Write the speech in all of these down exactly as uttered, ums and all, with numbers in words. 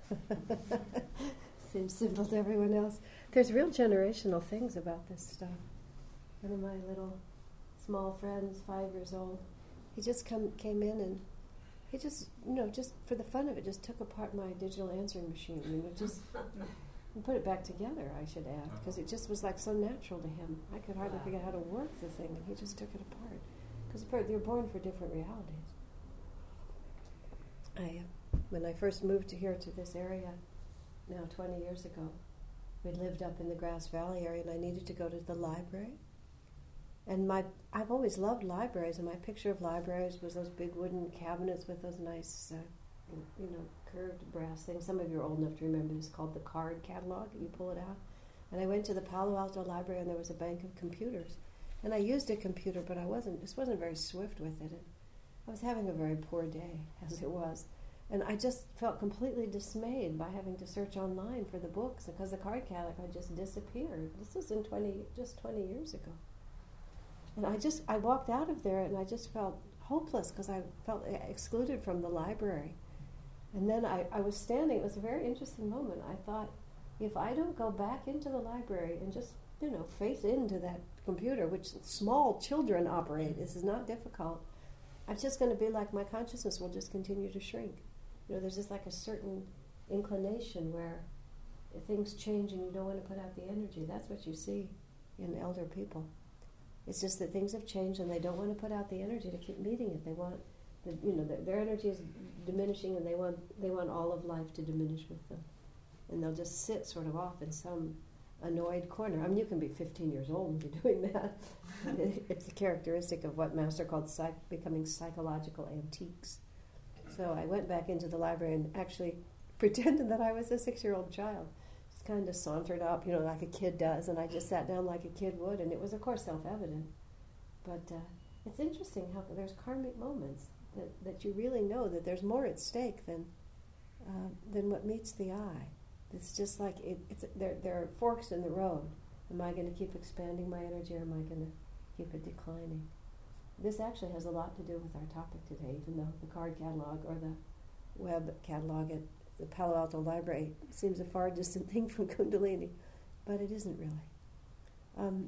Seems simple to everyone else. There's real generational things about this stuff. One of my little small friends, five years old, he just come came in and he just, you know, just for the fun of it, just took apart my digital answering machine and it just and put it back together, I should add, because it just was like so natural to him. I could hardly Wow. figure out how to work the thing, and he just took it apart. Because they're born for different realities. I, uh, when I first moved to here to this area, now twenty years ago, we lived up in the Grass Valley area, and I needed to go to the library. And my, I've always loved libraries, and my picture of libraries was those big wooden cabinets with those nice, uh, you know, curved brass things. Some of you are old enough to remember this, called the card catalog. You pull it out. And I went to the Palo Alto Library, and there was a bank of computers. And I used a computer, but I wasn't, just wasn't very swift with it. And I was having a very poor day, as it was. And I just felt completely dismayed by having to search online for the books, because the card catalog had just disappeared. This was in twenty, just twenty years ago. And I just, I walked out of there, and I just felt hopeless, because I felt excluded from the library. And then I, I was standing, it was a very interesting moment. I thought, if I don't go back into the library and just, you know, face into that computer, which small children operate, this is not difficult, I'm just going to be like, my consciousness will just continue to shrink. You know, there's just like a certain inclination where things change and you don't want to put out the energy. That's what you see in elder people. It's just that things have changed and they don't want to put out the energy to keep meeting it. They want, the, you know, their, their energy is diminishing, and they want they want all of life to diminish with them. And they'll just sit sort of off in some annoyed corner. I mean, you can be fifteen years old and be doing that. It's a characteristic of what Master called psych- becoming psychological antiques. So I went back into the library and actually pretended that I was a six-year-old child. Just kind of sauntered up, you know, like a kid does, and I just sat down like a kid would, and it was, of course, self-evident. But uh, it's interesting how there's karmic moments that, that you really know that there's more at stake than uh, than what meets the eye. It's just like, it, it's there, there are forks in the road. Am I going to keep expanding my energy, or am I going to keep it declining? This actually has a lot to do with our topic today, even though the card catalog or the web catalog at the Palo Alto Library seems a far distant thing from Kundalini, but it isn't really. Um,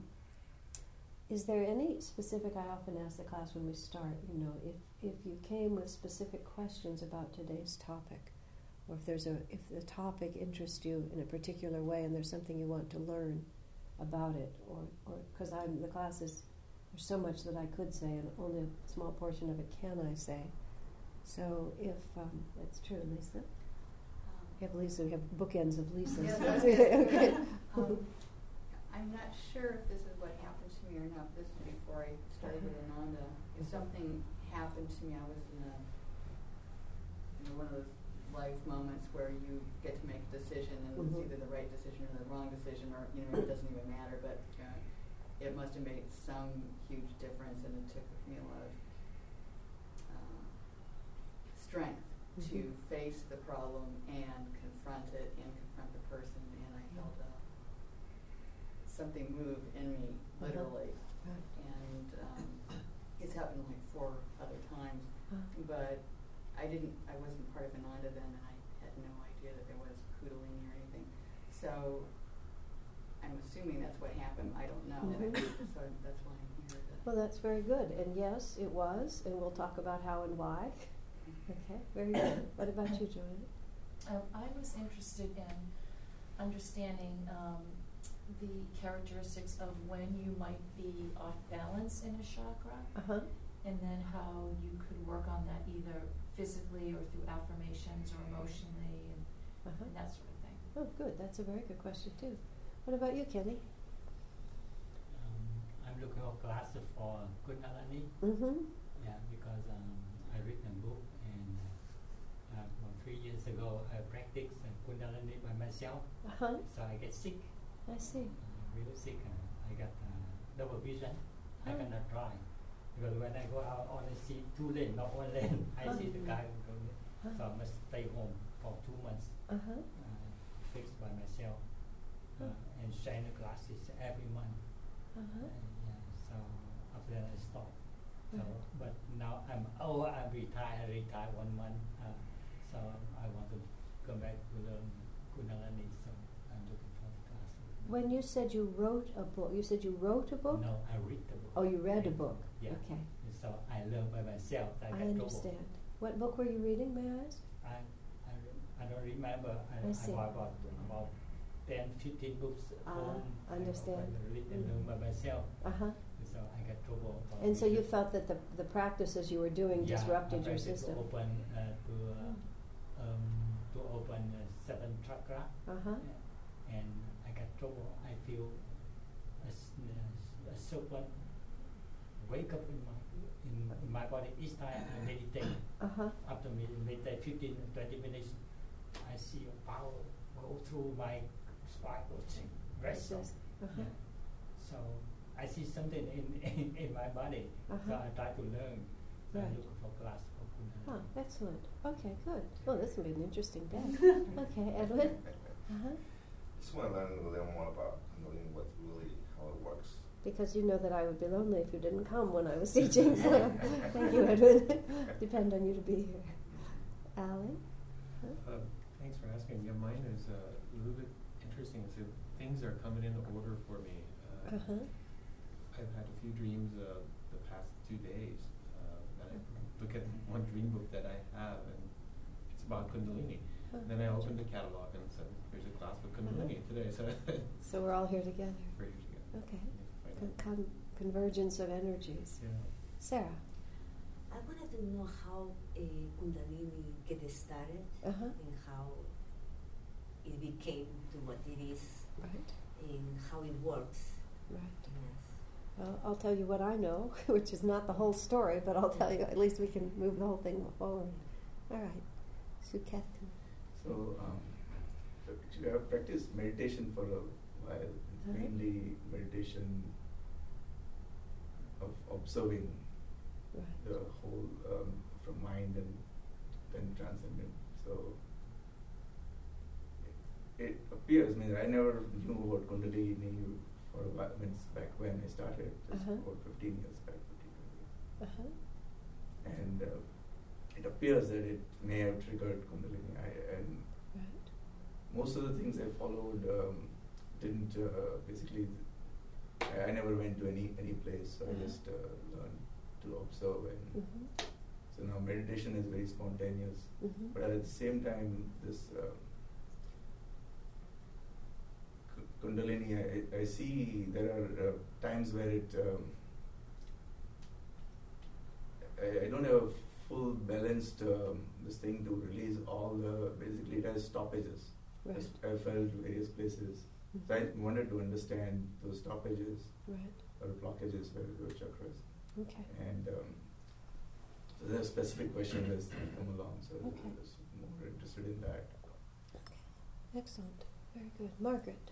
is there any specific, I often ask the class when we start, you know, if, if you came with specific questions about today's topic, or if there's a if the topic interests you in a particular way and there's something you want to learn about it, or or because I'm the class is, there's so much that I could say and only a small portion of it can I say. So if um, that's true, Lisa. Um, we have Lisa. We have bookends of Lisas. Yeah, Okay. um, I'm not sure if this is what happened to me or not. This was before I started with Ananda. If something happened to me, I was in a you know, one of those life moments where you get to make a decision, and mm-hmm. it's either the right decision or the wrong decision, or you know it doesn't even matter. But uh, it must have made some huge difference, and it took me a lot of uh, strength mm-hmm. to face the problem and confront it and confront the person. And I felt uh, something move in me, literally. Uh-huh. Right. And um, it's happened like four other times, uh-huh. but I didn't. I wasn't part of Ananda then, and I had no idea that there was Kundalini or anything. So I'm assuming that's what happened. I don't know. Mm-hmm. So that's why I'm here. To Well, that's very good. And yes, it was, and we'll talk about how and why. Okay, very good. What about you, Joanna? Um, I was interested in understanding um, the characteristics of when you might be off balance in a chakra, Uh-huh. and then how you could work on that either physically or through affirmations or emotionally, and, Uh-huh. and that sort of thing. Oh, good. That's a very good question, too. What about you, Kenny? Um, I'm looking for classes for Kundalini. Mm-hmm. Yeah, because um, I read a book, and uh, about three years ago I practiced uh, Kundalini by myself. Uh-huh. So I get sick, I see. uh, really sick. Uh, I got uh, double vision. I Oh. cannot drive because when I go out, I only see two lanes, not one lane. I Oh. see the guy going, Oh. so I must stay home for two months, Uh-huh. uh, fixed by myself, uh, Oh. and shine the glasses every month. Uh-huh. Uh, yeah, so after that I stopped. So, Mhm. but now I'm oh I'm retired. I retired one month. Uh, so I want to come back to learn Kundalini, so I'm looking for the class. When you said you wrote a book, you said you wrote a book? No, I read the book. Oh, you read a book. Yeah. Okay. So I learn by myself. I, I get trouble. understand. What book were you reading, may I ask? I, I, I don't remember. I, I I see. bought about, about ten, fifteen books at Ah, home. understand. I read and Mm. learn by myself. Uh-huh. So I get trouble. about And so you reading. felt that the, the practices you were doing Yeah, disrupted I your practice system? To open, uh, to, uh, um, to open uh, seven chakra. Uh-huh. And I got trouble. I feel a, s- a serpent wake up in my in, in my body each time I meditate. Uh-huh. After med- meditate fifteen to twenty minutes, I see a power go through my spine. Very Yes, strong. yes. Uh-huh. Yeah. So I see something in, in, in my body. So Uh-huh. I try to learn. So Right. I look for class for Kundalini. Oh, excellent. Okay, good. Oh, this will be an interesting day. Okay, Edwin? Uh-huh. Just want to learn a little more about Kundalini, what really, how it works. Because you know that I would be lonely if you didn't come when I was teaching. So thank you, Edwin. Depend on you to be here. Allie? Huh? Uh, thanks for asking. Yeah, mine is uh, a little bit interesting. So things are coming in order for me. Uh, Uh-huh. I've had a few dreams uh, the past two days. Uh, that I look at one dream book that I have, and it's about Kundalini. Oh, Then I opened the catalog and said, "Here's a class with Kundalini today." So So we're all here together. we're here together. Okay. Find Con- out. con- convergence of energies. Yeah. Sarah? I wanted to know how uh, Kundalini get started Uh-huh. and how it became to what it is Right. and how it works. Right. Yes. Well, I'll tell you what I know, which is not the whole story, but I'll tell you, at least we can move the whole thing forward. All right. Suket. So, um, so actually I've practiced meditation for a while. It's Uh-huh. mainly meditation of observing Right. the whole um, from mind and then transcendent. So it, it appears. I mean, I never knew about Kundalini for a while. I mean, it's back when I started, just Uh-huh. about fifteen years back, fifteen years. Uh-huh. And uh, it appears that it may have triggered Kundalini. I, and Right. most of the things I followed um, didn't uh, basically. I, I never went to any any place. So Uh-huh. I just uh, learned to observe, and Mm-hmm. so now meditation is very spontaneous. Mm-hmm. But at the same time, this uh, K- Kundalini, I, I see there are uh, times where it. Um, I, I don't have a full balanced um, this thing to release all the. Basically, it has stoppages. Right. Just I felt various places. So I wanted to understand those stoppages Right. or blockages where the chakras. Okay. And um, so there are specific questions as they come along. So Okay. I was more interested in that. Okay. Excellent. Very good. Margaret.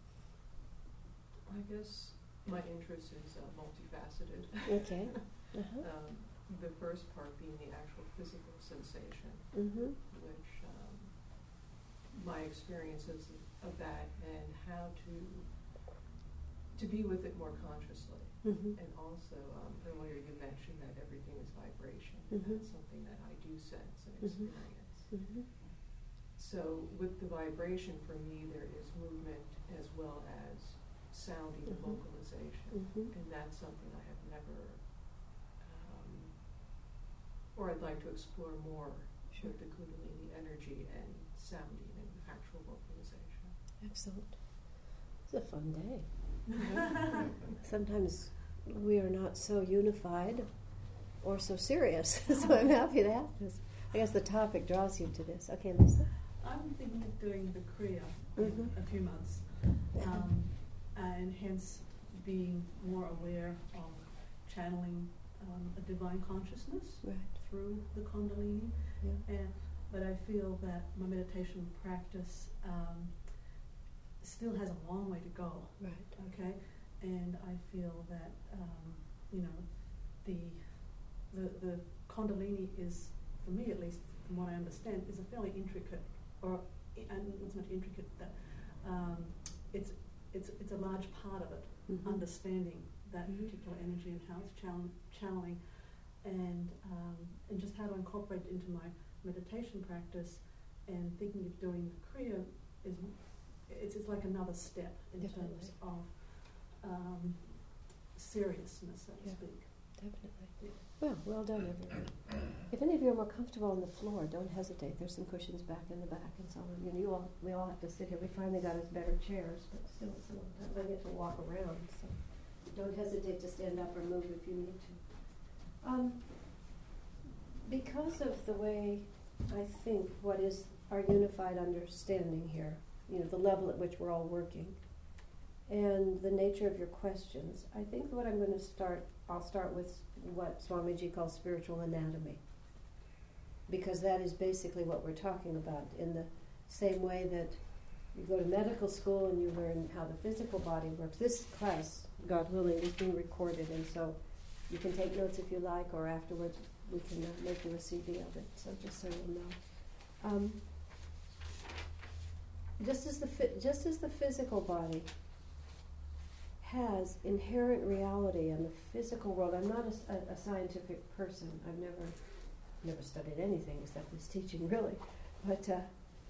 I guess my interest is uh, multifaceted. Okay. Uh-huh. um, the first part being the actual physical sensation, Mm-hmm. which um, my experiences of that and how to to be with it more consciously. Mm-hmm. And also, um, earlier you mentioned that everything is vibration, Mhm. and that's something that I do sense and Mhm. experience. Mm-hmm. So with the vibration, for me, there is movement as well as sounding and Mhm. vocalization. Mm-hmm. And that's something I have never, um, or I'd like to explore more Sure. with the Kundalini energy and sounding and actual vocalization. Excellent. It's a fun day. Sometimes we are not so unified or so serious, so I'm happy to have this. I guess the topic draws you to this. Okay, Lisa? I'm thinking of doing the Kriya Mhm. in a few months, um, and hence being more aware of channeling um, a divine consciousness Right. through the Kundalini. Yeah. And, but I feel that my meditation practice um, still has a long way to go. Right. Okay, and I feel that um, you know the the the Kundalini is, for me at least, from what I understand, is a fairly intricate, or I- and not so much intricate that um, it's it's it's a large part of it, Mhm. understanding that Mhm. particular energy and how it's channel- channeling, and um, and just how to incorporate it into my meditation practice. and thinking of doing the Kriya is it's, it's like another step in Definitely. terms of um, seriousness, so to Yeah. speak. Definitely. Yeah. Well, well done, everyone. If any of you are more comfortable on the floor, don't hesitate. There's some cushions back in the back and so on. You know, you all, we all have to sit here. We finally got us better chairs, but still, it's a long time. I get to walk around, so don't hesitate to stand up or move if you need to. Um, because of the way I think what is our unified understanding here, you know, the level at which we're all working, and the nature of your questions, I think what I'm going to start, I'll start with what Swamiji calls spiritual anatomy, because that is basically what we're talking about, in the same way that you go to medical school and you learn how the physical body works. This class, God willing, is being recorded, and so you can take notes if you like, or afterwards we can uh, make you a C D of it, so just so you'll know. Um, just as the fi- just as the physical body has inherent reality in the physical world. I'm not a, a, a scientific person. I've never never studied anything except this teaching, really. But uh,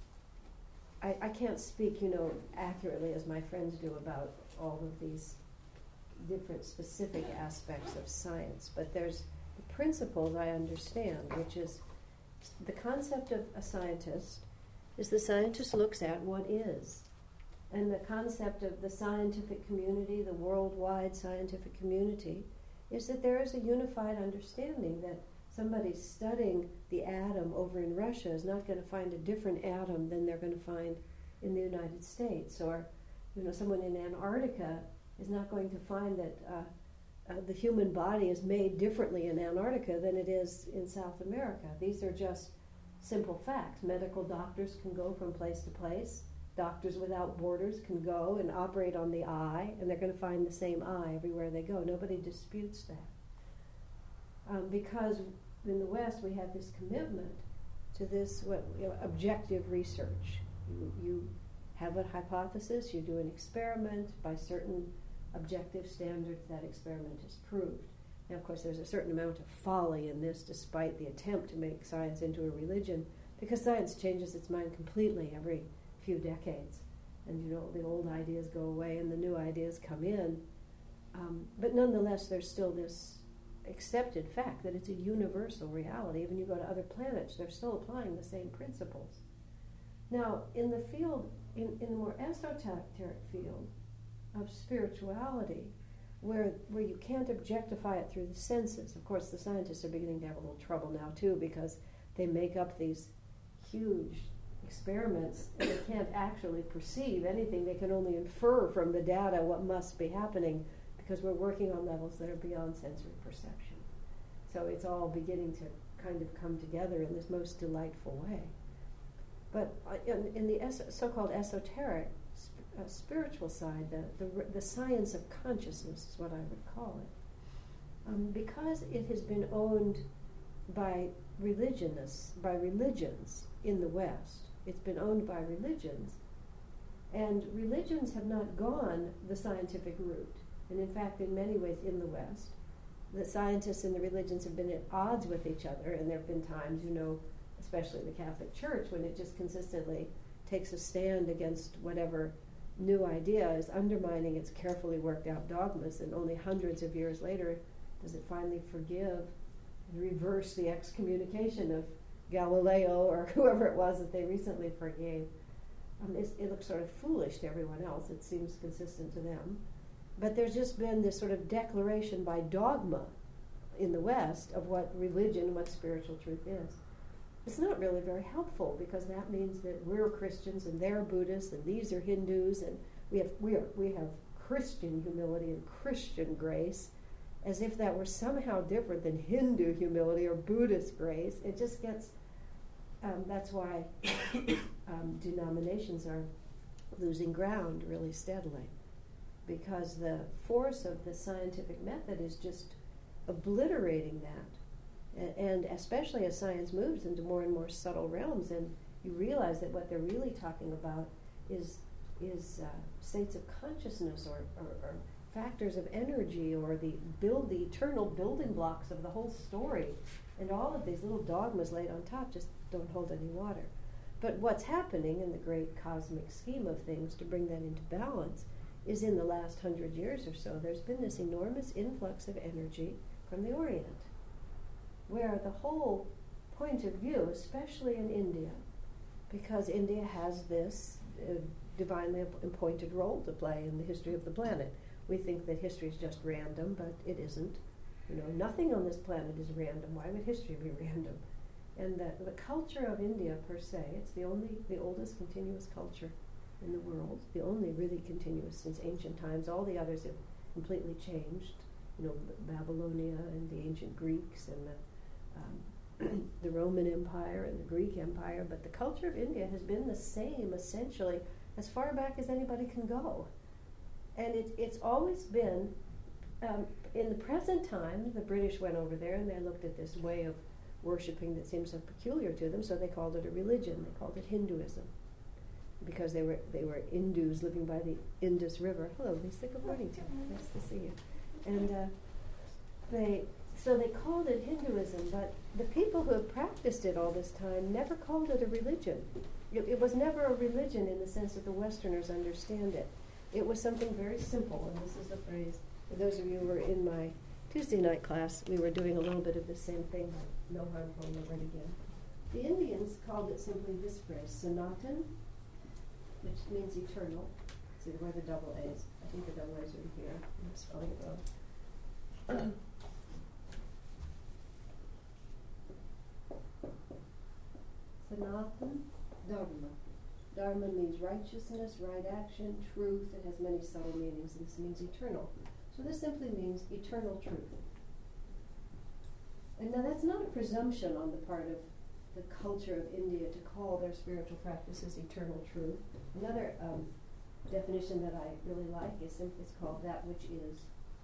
I, I can't speak, you know, accurately as my friends do about all of these different specific aspects of science. But there's the principles I understand, which is the concept of a scientist is the scientist looks at what is. And the concept of the scientific community, the worldwide scientific community, is that there is a unified understanding that somebody studying the atom over in Russia is not going to find a different atom than they're going to find in the United States. Or, you know, someone in Antarctica is not going to find that uh, uh, the human body is made differently in Antarctica than it is in South America. These are just simple facts. Medical doctors can go from place to place. Doctors Without Borders can go and operate on the eye, and they're going to find the same eye everywhere they go. Nobody disputes that. Um, because in the West we have this commitment to this what, you know, objective research. You, you have a hypothesis, you do an experiment, by certain objective standards that experiment is proved. Now, of course, there's a certain amount of folly in this, despite the attempt to make science into a religion, because science changes its mind completely every few decades, and you know the old ideas go away and the new ideas come in, um, but nonetheless there's still this accepted fact that it's a universal reality. Even you go to other planets, they're still applying the same principles. Now in the field, in, in the more esoteric field of spirituality, where where you can't objectify it through the senses, of course the scientists are beginning to have a little trouble now too, because they make up these huge experiments and they can't actually perceive anything. They can only infer from the data what must be happening, because we're working on levels that are beyond sensory perception. So it's all beginning to kind of come together in this most delightful way. But uh, in, in the es- so-called esoteric sp- uh, spiritual side, the, the the science of consciousness is what I would call it, um, because it has been owned by religionists, by religions in the West. It's been owned by religions, and religions have not gone the scientific route. And in fact, in many ways in the West, the scientists and the religions have been at odds with each other, and there have been times, you know, especially the Catholic Church, when it just consistently takes a stand against whatever new idea is undermining its carefully worked out dogmas, and only hundreds of years later does it finally forgive and reverse the excommunication of Galileo or whoever it was that they recently forgave. Um, it looks sort of foolish to everyone else. It seems consistent to them. But there's just been this sort of declaration by dogma in the West of what religion, what spiritual truth is. It's not really very helpful, because that means that we're Christians and they're Buddhists and these are Hindus, and we have we are, we have Christian humility and Christian grace, as if that were somehow different than Hindu humility or Buddhist grace. It just gets, um, that's why um, denominations are losing ground really steadily, because the force of the scientific method is just obliterating that. A- and especially as science moves into more and more subtle realms, and you realize that what they're really talking about is is uh, states of consciousness, or, or, or factors of energy, or the build the eternal building blocks of the whole story, and all of these little dogmas laid on top just don't hold any water. But what's happening in the great cosmic scheme of things to bring that into balance is in the last hundred years or so, there's been this enormous influx of energy from the Orient, where the whole point of view, especially in India, because India has this uh, divinely appointed role to play in the history of the planet. We think that history is just random, but it isn't. You know, nothing on this planet is random. Why would history be random? And the, the culture of India per se, it's the only, the oldest continuous culture in the world, the only really continuous since ancient times. All the others have completely changed. You know, B- Babylonia and the ancient Greeks and the, um, the Roman Empire and the Greek Empire, but the culture of India has been the same essentially as far back as anybody can go. And it, it's always been, um, in the present time, the British went over there and they looked at this way of worshipping that seems so peculiar to them, so they called it a religion. They called it Hinduism, because they were they were Hindus living by the Indus River. Hello, Lisa. Good morning to you. Nice to see you. And uh, they so they called it Hinduism, but the people who have practiced it all this time never called it a religion. It, it was never a religion in the sense that the Westerners understand it. It was something very simple, and this is the phrase. For those of you who were in my Tuesday night class, we were doing a little bit of the same thing, like no harm, home, no right again. The Indians called it simply this phrase, Sanatan, which means eternal. See where the double A's. I think the double A's are in here. I'm spelling it wrong. Sanatan Dharma. Dharma means righteousness, right action, truth. It has many subtle meanings. This means eternal. So this simply means eternal truth. And now that's not a presumption on the part of the culture of India to call their spiritual practices eternal truth. Another um, definition that I really like is simply it's called that which is.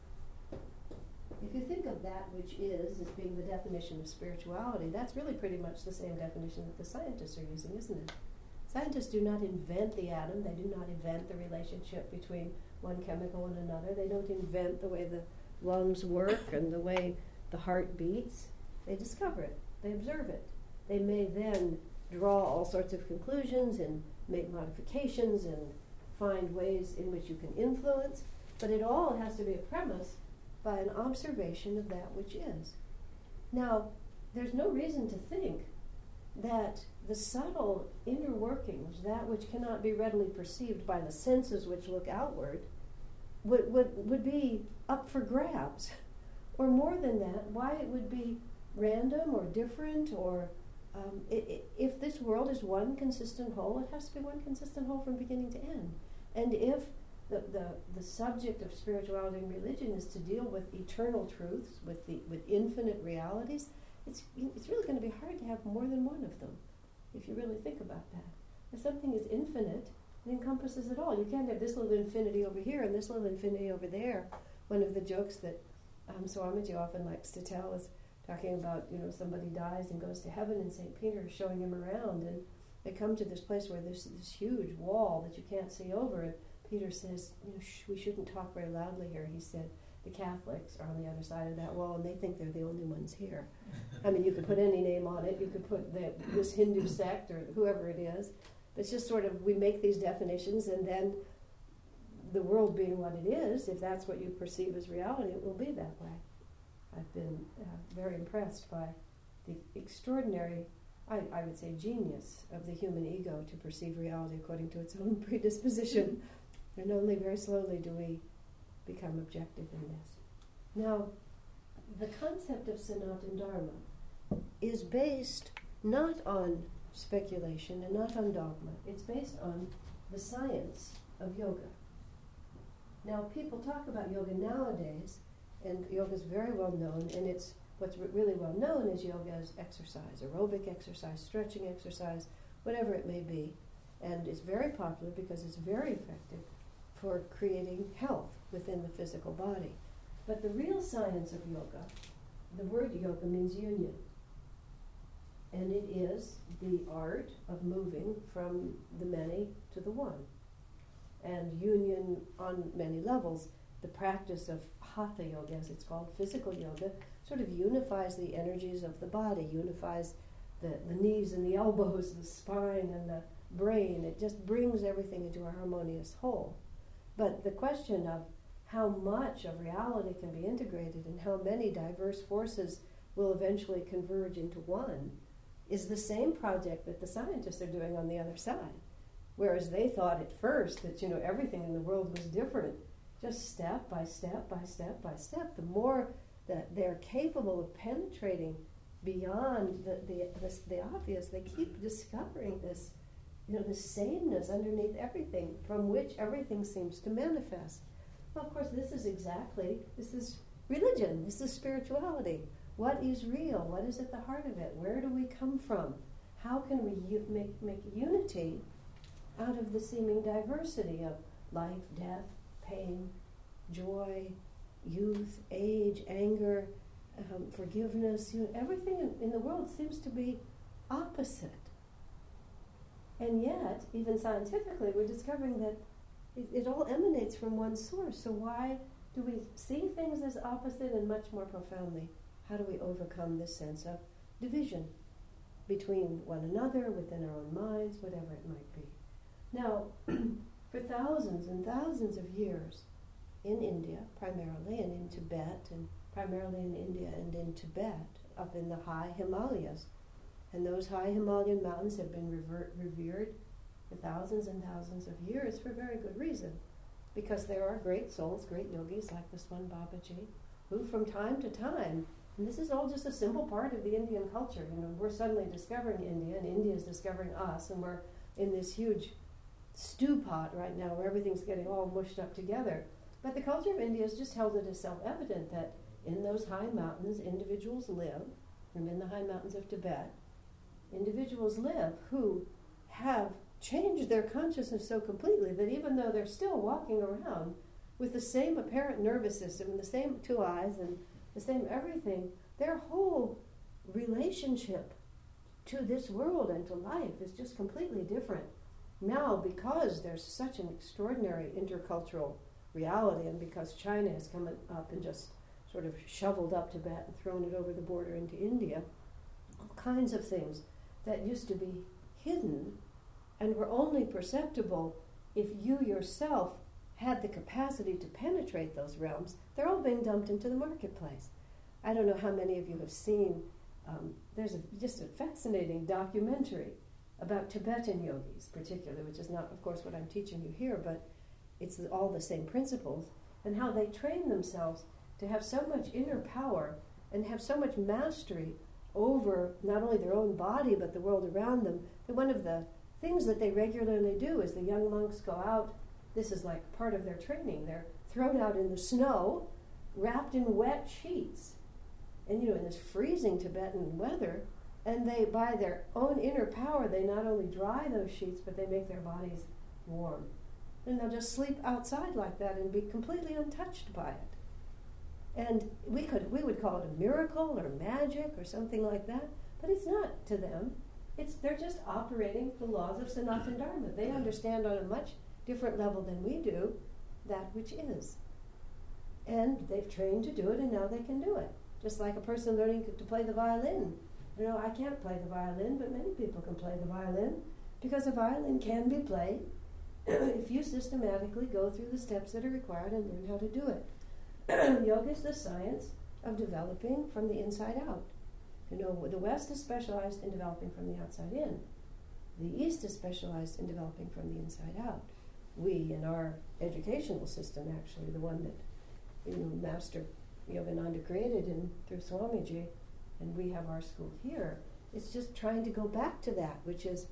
If you think of that which is as being the definition of spirituality, that's really pretty much the same definition that the scientists are using, isn't it? Scientists do not invent the atom. They do not invent the relationship between one chemical and another. They don't invent the way the lungs work and the way the heart beats. They discover it. They observe it. They may then draw all sorts of conclusions and make modifications and find ways in which you can influence, but it all has to be a premise by an observation of that which is. Now, there's no reason to think that the subtle inner workings, that which cannot be readily perceived by the senses which look outward, would, would, would be up for grabs. Or more than that, why it would be random or different, or um, it, it, if this world is one consistent whole, it has to be one consistent whole from beginning to end. And if the, the, the subject of spirituality and religion is to deal with eternal truths, with, the, with infinite realities, it's, it's really going to be hard to have more than one of them, if you really think about that. If something is infinite, it encompasses it all. You can't have this little infinity over here and this little infinity over there. One of the jokes that um, Swamiji often likes to tell is talking about, you know, somebody dies and goes to heaven and Saint Peter is showing him around, and they come to this place where there's this huge wall that you can't see over, and Peter says, you know, shh, we shouldn't talk very loudly here. He said, the Catholics are on the other side of that wall, and they think they're the only ones here. I mean, you could put any name on it. You could put the, this Hindu sect or whoever it is. But it's just sort of, we make these definitions, and then the world being what it is, if that's what you perceive as reality, it will be that way. I've been uh, very impressed by the extraordinary, I, I would say, genius of the human ego to perceive reality according to its own predisposition. And only very slowly do we become objective in this. Now, the concept of Sanatana Dharma is based not on speculation and not on dogma. It's based on the science of yoga. Now, people talk about yoga nowadays, and yoga is very well known, and it's what's re- really well known is yoga as exercise, aerobic exercise, stretching exercise, whatever it may be. And it's very popular because it's very effective for creating health within the physical body. But the real science of yoga, the word yoga means union. And it is the art of moving from the many to the one. And union on many levels. The practice of hatha yoga, as it's called, physical yoga, sort of unifies the energies of the body, unifies the, the knees and the elbows, the spine and the brain. It just brings everything into a harmonious whole. But the question of how much of reality can be integrated and how many diverse forces will eventually converge into one is the same project that the scientists are doing on the other side. Whereas they thought at first that, you know, everything in the world was different, just step by step by step by step, the more that they're capable of penetrating beyond the, the, the, the obvious, they keep discovering this, you know, this sameness underneath everything from which everything seems to manifest. Well, of course, this is exactly, this is religion, this is spirituality. What is real? What is at the heart of it? Where do we come from? How can we u- make, make unity out of the seeming diversity of life, death, pain, joy, youth, age, anger, um, forgiveness? You know, everything in, in the world seems to be opposite. And yet, even scientifically, we're discovering that it, it all emanates from one source. So why do we see things as opposite? And much more profoundly, how do we overcome this sense of division between one another, within our own minds, whatever it might be? Now, for thousands and thousands of years, in India primarily, and in Tibet, and primarily in India and in Tibet, up in the high Himalayas, and those high Himalayan mountains have been rever- revered for thousands and thousands of years for very good reason. Because there are great souls, great yogis like this one Babaji, who from time to time, and this is all just a simple part of the Indian culture, you know, we're suddenly discovering India, and India is discovering us, and we're in this huge stew pot right now where everything's getting all mushed up together. But the culture of India has just held it as self-evident that in those high mountains individuals live, and in the high mountains of Tibet, individuals live who have changed their consciousness so completely that even though they're still walking around with the same apparent nervous system and the same two eyes and the same everything, their whole relationship to this world and to life is just completely different. Now, because there's such an extraordinary intercultural reality, and because China has come up and just sort of shoveled up Tibet and thrown it over the border into India, all kinds of things that used to be hidden and were only perceptible if you yourself had the capacity to penetrate those realms, they're all being dumped into the marketplace. I don't know how many of you have seen, um, there's a, just a fascinating documentary about Tibetan yogis particularly, which is not, of course, what I'm teaching you here, but it's all the same principles, and how they train themselves to have so much inner power and have so much mastery over not only their own body but the world around them, that one of the things that they regularly do is the young monks go out, this is like part of their training, they're thrown out in the snow, wrapped in wet sheets, and you know, in this freezing Tibetan weather, and they, by their own inner power, they not only dry those sheets, but they make their bodies warm. And they'll just sleep outside like that and be completely untouched by it. And we could we would call it a miracle or magic or something like that, but it's not to them. It's they're just operating the laws of Sanatana Dharma. They understand on a much different level than we do that which is. And they've trained to do it, and now they can do it. Just like a person learning to play the violin. You know, I can't play the violin, but many people can play the violin, because a violin can be played if you systematically go through the steps that are required and learn how to do it. Yoga is the science of developing from the inside out. You know, the West is specialized in developing from the outside in. The East is specialized in developing from the inside out. We, in our educational system, actually, the one that, you know, Master Yogananda created in, through Swamiji, and we have our school here, it's just trying to go back to that, which is,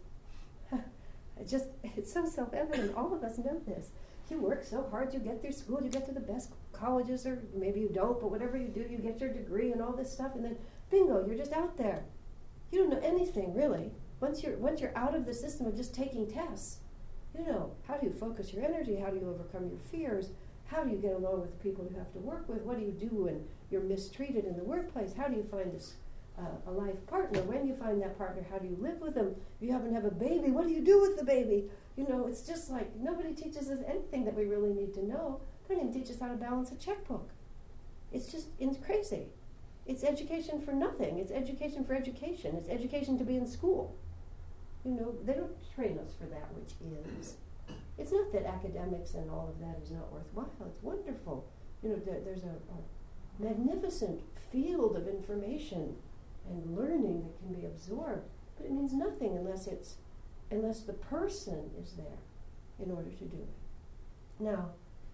it just, it's so self-evident. All of us know this. You work so hard, you get through school, you get to the best colleges, or maybe you don't, but whatever you do, you get your degree and all this stuff, and then bingo, you're just out there. You don't know anything, really. Once you're once you're out of the system of just taking tests, you know, how do you focus your energy? How do you overcome your fears? How do you get along with the people you have to work with? What do you do when you're mistreated in the workplace? How do you find this, uh, a life partner? When you find that partner, how do you live with them? If you happen to have a baby, what do you do with the baby? You know, it's just like nobody teaches us anything that we really need to know. They don't even teach us how to balance a checkbook. It's just it's crazy. it's education for nothing. It's education for education. It's education to be in school. You know, they don't train us for that which is. It's not that academics and all of that is not worthwhile. It's wonderful. You know, there, there's a, a magnificent field of information and learning that can be absorbed, but it means nothing unless it's unless the person is there in order to do it. Now,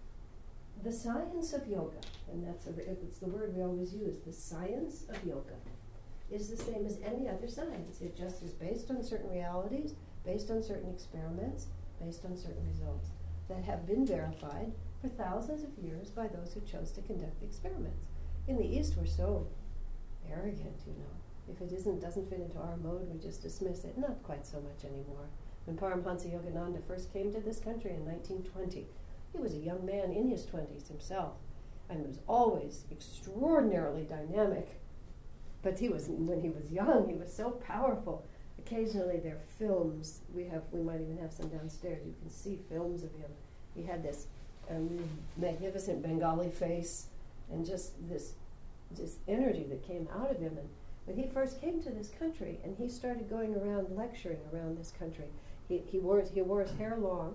the science of yoga, and that's a, it's the word we always use, the science of yoga, is the same as any other science. It just is based on certain realities, based on certain experiments, based on certain results that have been verified for thousands of years by those who chose to conduct the experiments. In the East, we're so arrogant, you know. If it isn't, doesn't fit into our mode, we just dismiss it. Not quite so much anymore. When Paramahansa Yogananda first came to this country in nineteen twenty, he was a young man in his twenties himself, and was always extraordinarily dynamic. But he was, when he was young, he was so powerful. Occasionally there are films, we have, we might even have some downstairs, you can see films of him. He had this um, magnificent Bengali face, and just this, this energy that came out of him. And when he first came to this country, and he started going around lecturing around this country, he, he, wore, he wore his hair long,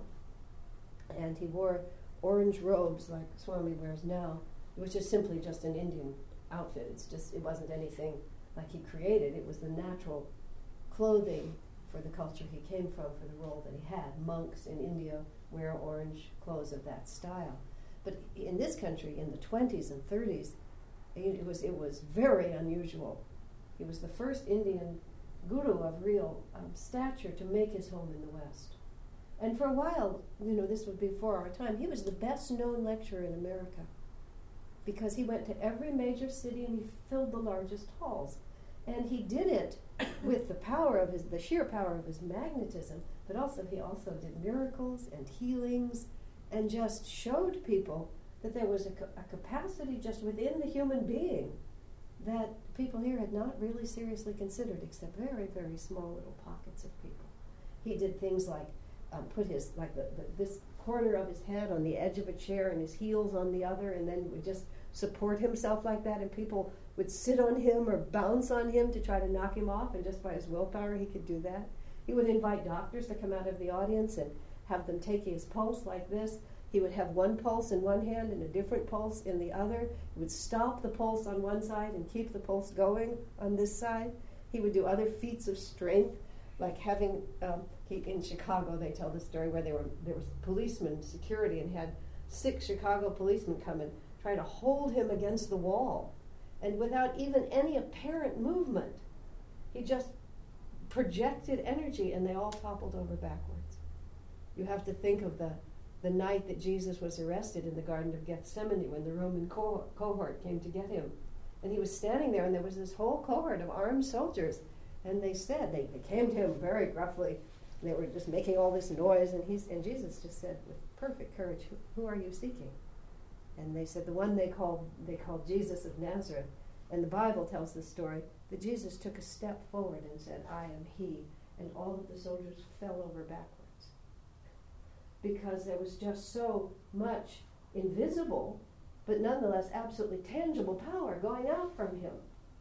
and he wore orange robes like Swami wears now, which is simply just an Indian outfit. It's just, it wasn't anything like he created. It was the natural clothing for the culture he came from, for the role that he had. Monks in India wear orange clothes of that style. But in this country, in the twenties and thirties, it was, it was very unusual. He was the first Indian guru of real um, stature to make his home in the West. And for a while, you know, this was before our time, he was the best known lecturer in America because he went to every major city and he filled the largest halls. And he did it with the power of his, the sheer power of his magnetism, but also he also did miracles and healings and just showed people that there was a, ca- a capacity just within the human being that people here had not really seriously considered, except very, very small little pockets of people. He did things like um, put his, like the, the, this corner of his head on the edge of a chair and his heels on the other, and then would just support himself like that, and people would sit on him or bounce on him to try to knock him off, and just by his willpower he could do that. He would invite doctors to come out of the audience and have them take his pulse like this. He would have one pulse in one hand and a different pulse in the other. He would stop the pulse on one side and keep the pulse going on this side. He would do other feats of strength, like having, um, he, in Chicago they tell the story where they were, there was policemen, security, and had six Chicago policemen come and try to hold him against the wall. And without even any apparent movement, he just projected energy and they all toppled over backwards. You have to think of the the night that Jesus was arrested in the Garden of Gethsemane when the Roman co- cohort came to get him. And he was standing there and there was this whole cohort of armed soldiers. And they said, they, they came to him very gruffly. They were just making all this noise. And, he's, and Jesus just said with perfect courage, who, who are you seeking? And they said, the one they called, they called Jesus of Nazareth. And the Bible tells the story that Jesus took a step forward and said, I am he. And all of the soldiers fell over backwards. Because there was just so much invisible, but nonetheless absolutely tangible power going out from him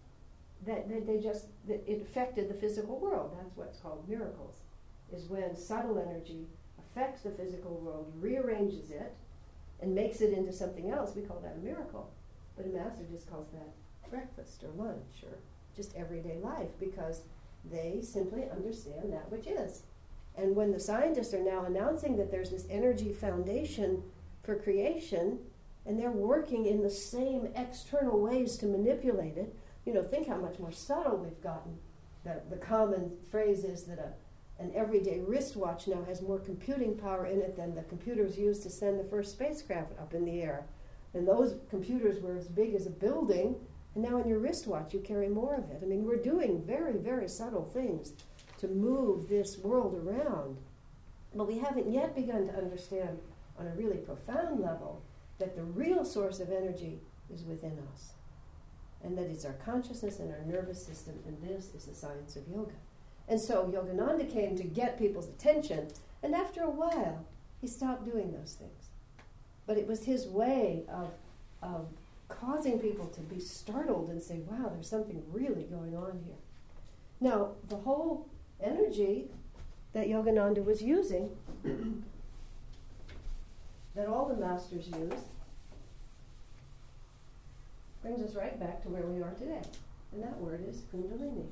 that, that they just, that it affected the physical world. That's what's called miracles, is when subtle energy affects the physical world, rearranges it, and makes it into something else. We call that a miracle. But a master just calls that breakfast or lunch or just everyday life, because they simply understand that which is. And when the scientists are now announcing that there's this energy foundation for creation, and they're working in the same external ways to manipulate it, you know, think how much more subtle we've gotten. The, the common phrase is that a, an everyday wristwatch now has more computing power in it than the computers used to send the first spacecraft up in the air. And those computers were as big as a building, and now in your wristwatch you carry more of it. I mean, we're doing very, very subtle things to move this world around. But we haven't yet begun to understand on a really profound level that the real source of energy is within us, and that it's our consciousness and our nervous system, and this is the science of yoga. And so Yogananda came to get people's attention, and after a while, he stopped doing those things. But it was his way of, of causing people to be startled and say, wow, there's something really going on here. Now, the whole energy that Yogananda was using, that all the masters use, brings us right back to where we are today. And that word is Kundalini.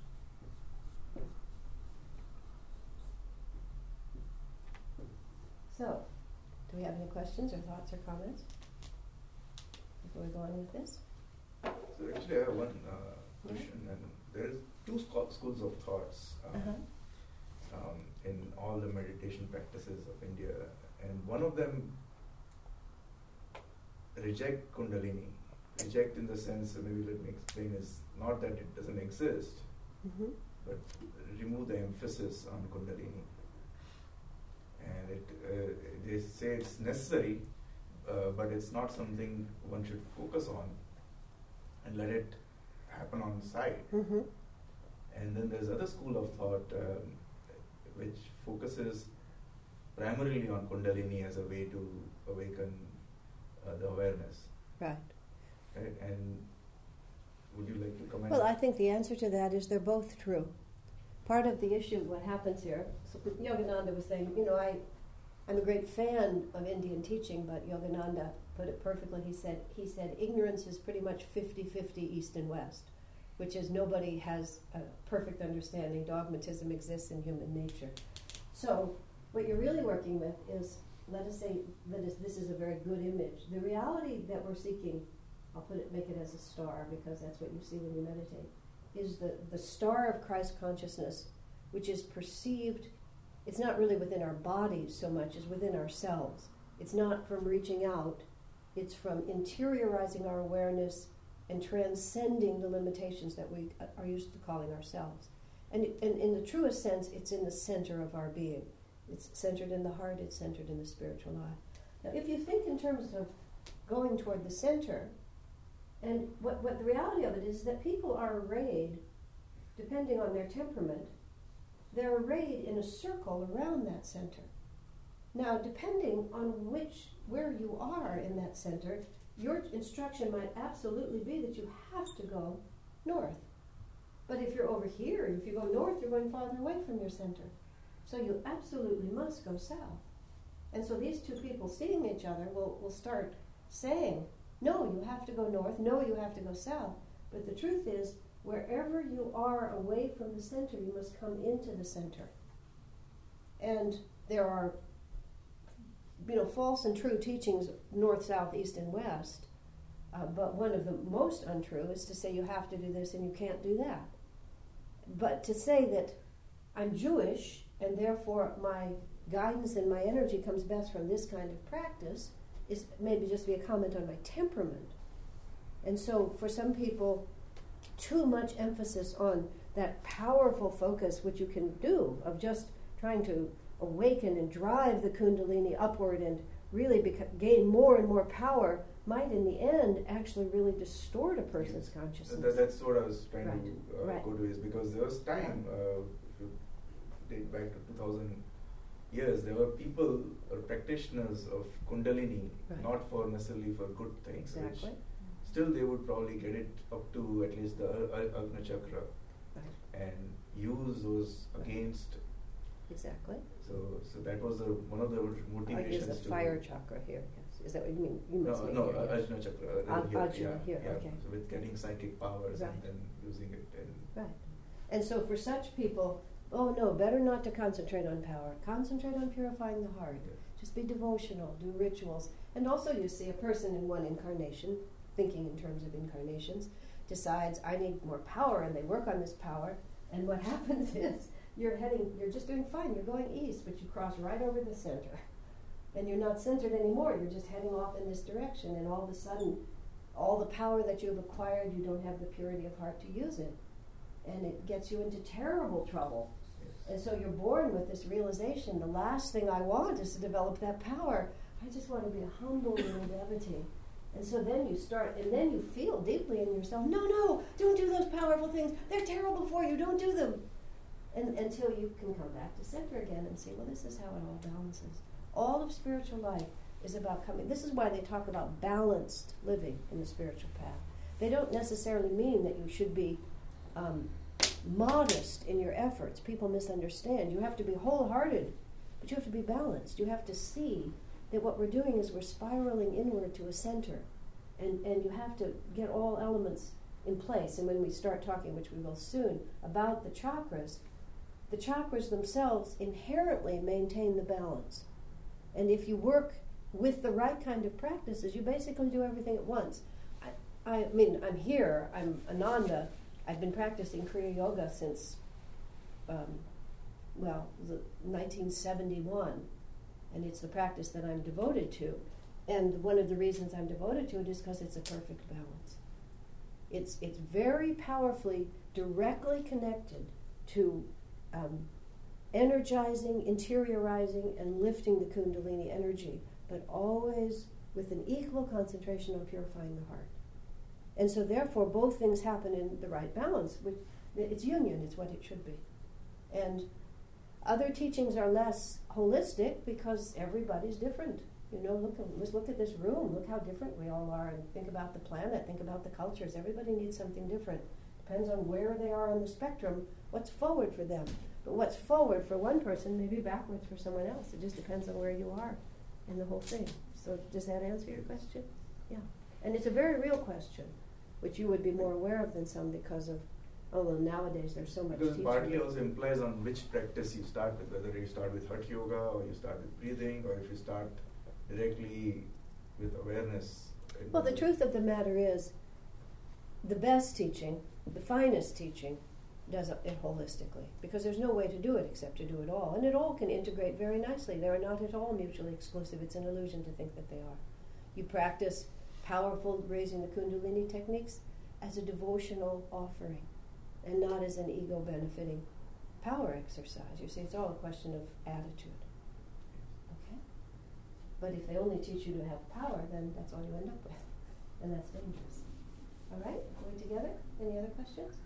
So, do we have any questions or thoughts or comments before we go on with this? So actually, I have one uh, question, and there is two scho- schools of thoughts um, Uh-huh. um, in all the meditation practices of India, and one of them reject Kundalini. Reject in the sense, maybe let me explain, is not that it doesn't exist, Mm-hmm. but remove the emphasis on Kundalini. And it, uh, they say it's necessary, uh, but it's not something one should focus on, and let it happen on the side. Mm-hmm. And then there's other school of thought um, which focuses primarily on Kundalini as a way to awaken uh, the awareness. Right. Right? And would you like to comment? Well, I think the answer to that is they're both true. Part of the issue, what happens here, so Yogananda was saying, you know, I, I'm a great fan of Indian teaching, but Yogananda put it perfectly. He said, he said, ignorance is pretty much fifty-fifty East and West, which is nobody has a perfect understanding. Dogmatism exists in human nature. So what you're really working with is, let us say that is, this is a very good image. The reality that we're seeking, I'll put it, make it as a star, because that's what you see when you meditate, is the, the star of Christ consciousness, which is perceived, it's not really within our bodies so much as within ourselves. It's not from reaching out, it's from interiorizing our awareness and transcending the limitations that we are used to calling ourselves. And, and in the truest sense, it's in the center of our being. It's centered in the heart, it's centered in the spiritual eye. Now, if you think in terms of going toward the center, and what, what the reality of it is that people are arrayed, depending on their temperament, they're arrayed in a circle around that center. Now, depending on which, where you are in that center, your instruction might absolutely be that you have to go north. But if you're over here, if you go north, you're going farther away from your center. So you absolutely must go south. And so these two people seeing each other will, will start saying, no, you have to go north, no, you have to go south. But the truth is, wherever you are away from the center, you must come into the center. And there are, you know, false and true teachings, north, south, east, and west. Uh, but one of the most untrue is to say you have to do this and you can't do that. But to say that I'm Jewish and therefore my guidance and my energy comes best from this kind of practice is maybe just be a comment on my temperament. And so for some people, too much emphasis on that powerful focus, which you can do, of just trying to awaken and drive the Kundalini upward and really beca- gain more and more power, might in the end actually really distort a person's yes. consciousness. That, that's what I was trying Right. to uh, Right. go to, is because there was time, uh, if you date back to two thousand years, there were people or practitioners of Kundalini, Right. not for necessarily for good things, Exactly. which still they would probably get it up to at least the uh, Agna Chakra Right. and use those Right. against. Exactly. So, so that was the, one of the I use motivations the to fire chakra here, yes. Is that what you mean? You No, must mean no, here, uh, yes. Ajna Chakra. uh, Aj- here, Ajna yeah, here, yeah. okay. So with getting psychic powers Right. and then using it and Right. And so for such people, oh no, better not to concentrate on power. Concentrate on purifying the heart. Yes. Just be devotional, do rituals. And also you see a person in one incarnation, thinking in terms of incarnations, decides, I need more power, and they work on this power, and what happens is, you're heading, you're just doing fine, you're going east, but you cross right over the center. And you're not centered anymore, you're just heading off in this direction, and all of a sudden, all the power that you've acquired, you don't have the purity of heart to use it. And it gets you into terrible trouble. yes. And so you're born with this realization, the last thing I want is to develop that power. I just want to be a humble little devotee. And so then you start, and then you feel deeply in yourself, no, no, don't do those powerful things. They're terrible for you, don't do them. And until you can come back to center again and see, well, this is how it all balances. All of spiritual life is about coming. This is why they talk about balanced living in the spiritual path. They don't necessarily mean that you should be um, modest in your efforts. People misunderstand. You have to be wholehearted, but you have to be balanced. You have to see that what we're doing is we're spiraling inward to a center, and, and you have to get all elements in place. And when we start talking, which we will soon, about the chakras, the chakras themselves inherently maintain the balance. And if you work with the right kind of practices, you basically do everything at once. I, I mean, I'm here, I'm Ananda. I've been practicing Kriya Yoga since, um, well, the nineteen seventy-one. And it's the practice that I'm devoted to. And one of the reasons I'm devoted to it is because it's a perfect balance. It's, it's very powerfully, directly connected to um, energizing, interiorizing, and lifting the Kundalini energy, but always with an equal concentration on purifying the heart. And so therefore both things happen in the right balance. Which, it's union, it's what it should be. And other teachings are less holistic because everybody's different. You know, look, let's look at this room. Look how different we all are. And think about the planet. Think about the cultures. Everybody needs something different. Depends on where they are on the spectrum, what's forward for them. But what's forward for one person may be backwards for someone else. It just depends on where you are in the whole thing. So does that answer your question? Yeah. And it's a very real question, which you would be more aware of than some because of, oh, well, nowadays there's so much Because teaching. partly also implies on which practice you start with, whether you start with Hatha Yoga or you start with breathing, or if you start directly with awareness. Well, the truth of the matter is, the best teaching, the finest teaching, does it holistically, because there's no way to do it except to do it all. And it all can integrate very nicely. They are not at all mutually exclusive. It's an illusion to think that they are. You practice powerful raising the Kundalini techniques as a devotional offering and not as an ego-benefiting power exercise. You see, it's all a question of attitude. Okay? But if they only teach you to have power, then that's all you end up with. And that's dangerous. All right? Are we together? Any other questions?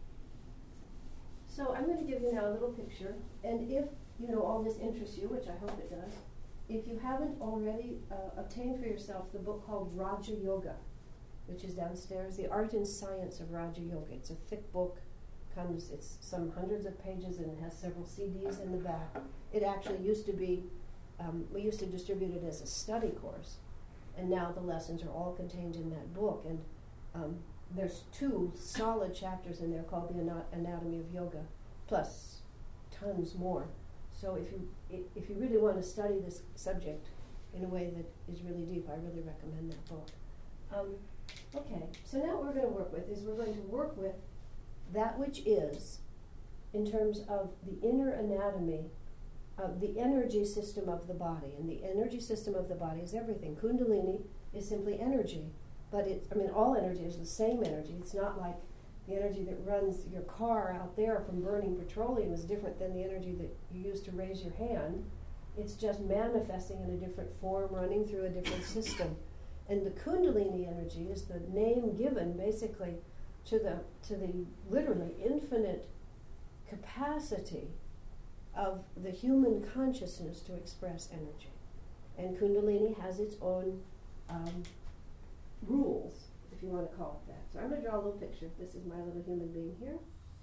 So I'm going to give you now a little picture, and if, you know, all this interests you, which I hope it does, if you haven't already uh, obtained for yourself the book called Raja Yoga, which is downstairs, The Art and Science of Raja Yoga. It's a thick book, comes, it's some hundreds of pages, and it has several C Ds in the back. It actually used to be, um, we used to distribute it as a study course, and now the lessons are all contained in that book. And um, there's two solid chapters in there called The Ana- Anatomy of Yoga, plus tons more. So if you if you really want to study this subject in a way that is really deep, I really recommend that book. Um, okay, so now what we're going to work with is we're going to work with that which is, in terms of the inner anatomy of the energy system of the body. And the energy system of the body is everything. Kundalini is simply energy. But it's, I mean, all energy is the same energy. It's not like the energy that runs your car out there from burning petroleum is different than the energy that you use to raise your hand. It's just manifesting in a different form, running through a different system. And the Kundalini energy is the name given, basically, to the to the literally infinite capacity of the human consciousness to express energy. And Kundalini has its own um, rules, if you want to call it that. So I'm going to draw a little picture. This is my little human being here.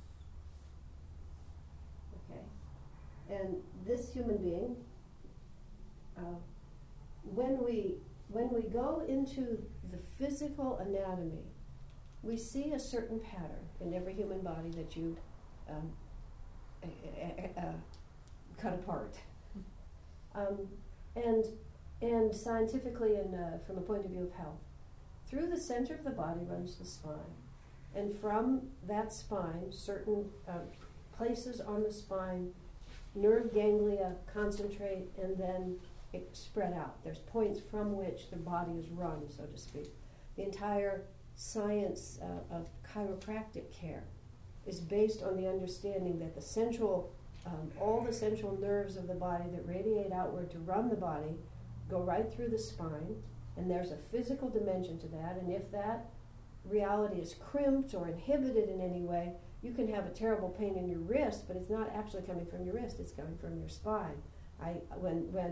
Okay. And this human being, uh, when we when we go into the physical anatomy, we see a certain pattern in every human body that you um, uh, uh, cut apart. Um, and and scientifically and uh, from a point of view of health, through the center of the body runs the spine. And from that spine, certain uh, places on the spine, nerve ganglia concentrate and then it spread out. There's points from which the body is run, so to speak. The entire science uh, of chiropractic care is based on the understanding that the central, um, all the central nerves of the body that radiate outward to run the body go right through the spine, and there's a physical dimension to that, and if that reality is crimped or inhibited in any way, you can have a terrible pain in your wrist, but it's not actually coming from your wrist, it's coming from your spine. I, when, when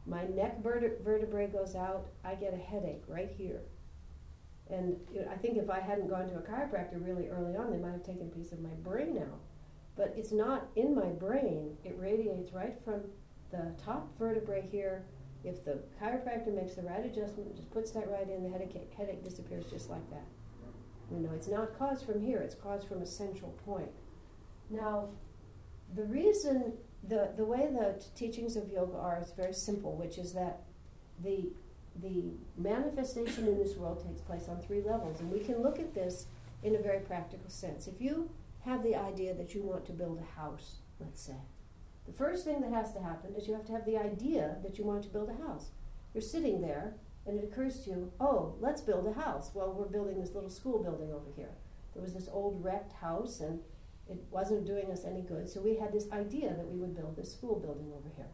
my neck verte- vertebrae goes out, I get a headache right here. And you know, I think if I hadn't gone to a chiropractor really early on, they might have taken a piece of my brain out. But it's not in my brain. It radiates right from the top vertebrae here. If the chiropractor makes the right adjustment, just puts that right in, the headache, headache disappears just like that. You know, it's not caused from here. It's caused from a central point. Now, the reason, the, the way the t- teachings of yoga are is very simple, which is that the the manifestation in this world takes place on three levels. And we can look at this in a very practical sense. If you have the idea that you want to build a house, let's say, the first thing that has to happen is you have to have the idea that you want to build a house. You're sitting there, and it occurs to you, oh, let's build a house. Well, we're building this little school building over here. There was this old wrecked house, and it wasn't doing us any good, so we had this idea that we would build this school building over here.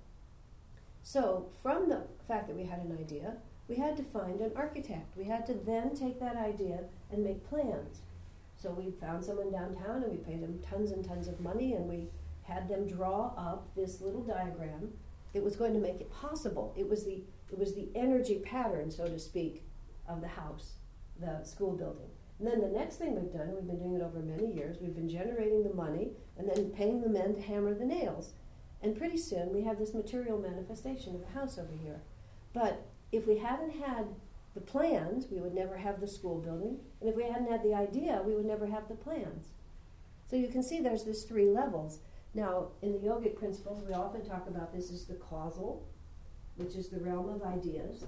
So from the fact that we had an idea, we had to find an architect. We had to then take that idea and make plans. So we found someone downtown, and we paid them tons and tons of money, and we had them draw up this little diagram that was going to make it possible. It was the it was the energy pattern, so to speak, of the house, the school building. And then the next thing we've done, we've been doing it over many years, we've been generating the money and then paying the men to hammer the nails. And pretty soon we have this material manifestation of a house over here. But if we hadn't had the plans, we would never have the school building. And if we hadn't had the idea, we would never have the plans. So you can see there's this three levels. Now, in the yogic principles, we often talk about this as the causal, which is the realm of ideas.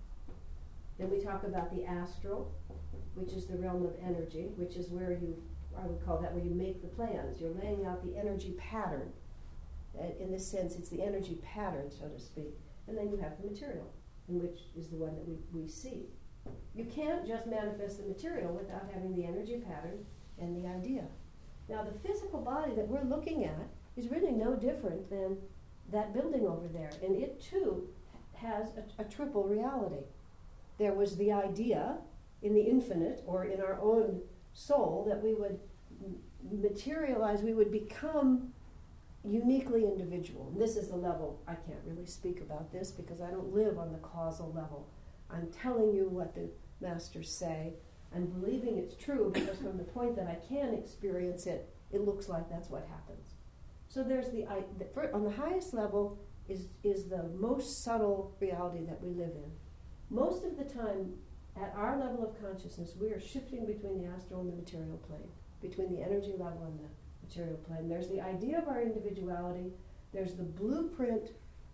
Then we talk about the astral, which is the realm of energy, which is where you, I would call that where you make the plans. You're laying out the energy pattern. In this sense, it's the energy pattern, so to speak. And then you have the material, in which is the one that we, we see. You can't just manifest the material without having the energy pattern and the idea. Now, the physical body that we're looking at is really no different than that building over there. And it, too, has a, a triple reality. There was the idea in the infinite, or in our own soul, that we would m- materialize, we would become uniquely individual. And this is the level, I can't really speak about this because I don't live on the causal level. I'm telling you what the masters say. I'm believing it's true because from the point that I can experience it, it looks like that's what happens. So there's the, I, the for, on the highest level is, is the most subtle reality that we live in. Most of the time, at our level of consciousness, we are shifting between the astral and the material plane, between the energy level and the material plane. There's the idea of our individuality. There's the blueprint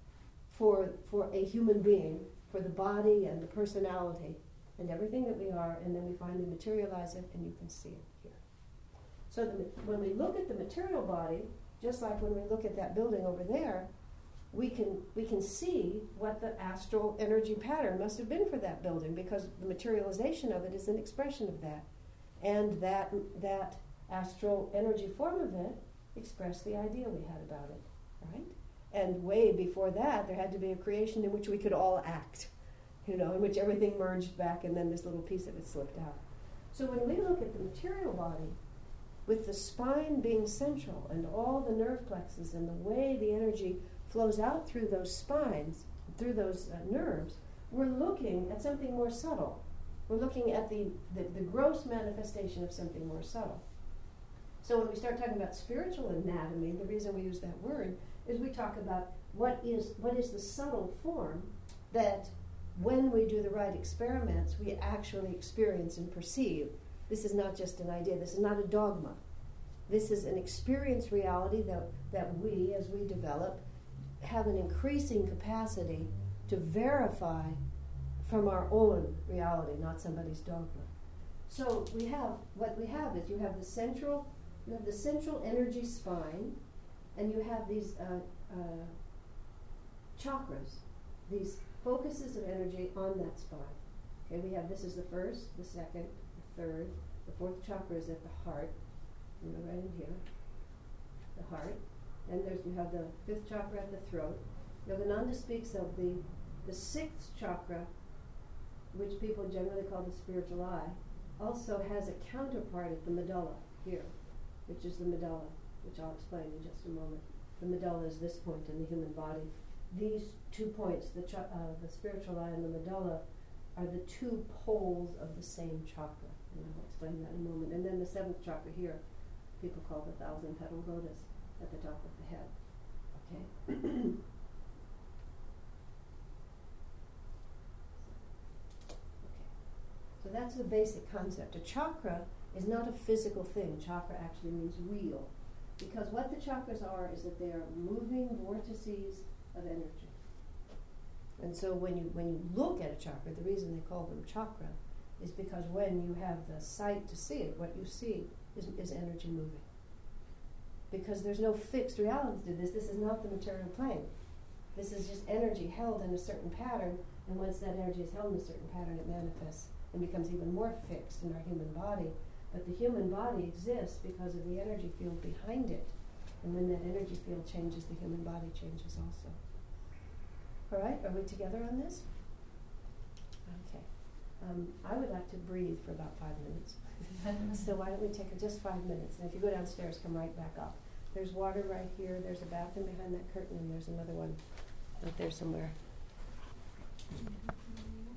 for for a human being, for the body and the personality and everything that we are, and then we finally materialize it, and you can see it here. So the, when we look at the material body, just like when we look at that building over there, we can we can see what the astral energy pattern must have been for that building, because the materialization of it is an expression of that. And that that astral energy form of it expressed the idea we had about it, right? And way before that, there had to be a creation in which we could all act, you know, in which everything merged back and then this little piece of it slipped out. So when we look at the material body, with the spine being central and all the nerve plexus and the way the energy flows out through those spines, through those uh, nerves, we're looking at something more subtle. We're looking at the, the, the gross manifestation of something more subtle. So when we start talking about spiritual anatomy, the reason we use that word is we talk about what is what is the subtle form that when we do the right experiments, we actually experience and perceive. This is not just an idea. This is not a dogma. This is an experience reality that, that we, as we develop, have an increasing capacity to verify from our own reality, not somebody's dogma. So we have, what we have is you have the central, you have the central energy spine, and you have these uh, uh, chakras, these focuses of energy on that spine. Okay, we have, this is the first, the second, the third, the fourth chakra is at the heart, you know, right in here, the heart. And there's, you have the fifth chakra at the throat. Yogananda speaks of the, the sixth chakra, which people generally call the spiritual eye, also has a counterpart at the medulla here, which is the medulla, which I'll explain in just a moment. The medulla is this point in the human body, these two points, the, cha- uh, the spiritual eye and the medulla, are the two poles of the same chakra. And I'll explain that in a moment. And then the seventh chakra here, people call the thousand petal lotus at the top of the head. Okay? So that's the basic concept. A chakra is not a physical thing. Chakra actually means wheel. Because what the chakras are is that they are moving vortices of energy. And so when you when you look at a chakra, the reason they call them chakra is because when you have the sight to see it, what you see is, is energy moving. Because there's no fixed reality to this. This is not the material plane. This is just energy held in a certain pattern, and once that energy is held in a certain pattern, it manifests and becomes even more fixed in our human body. But the human body exists because of the energy field behind it. And when that energy field changes, the human body changes also. All right, are we together on this? Okay. Um, I would like to breathe for about five minutes. So why don't we take just five minutes? And if you go downstairs, come right back up. There's water right here. There's a bathroom behind that curtain, and there's another one right there somewhere.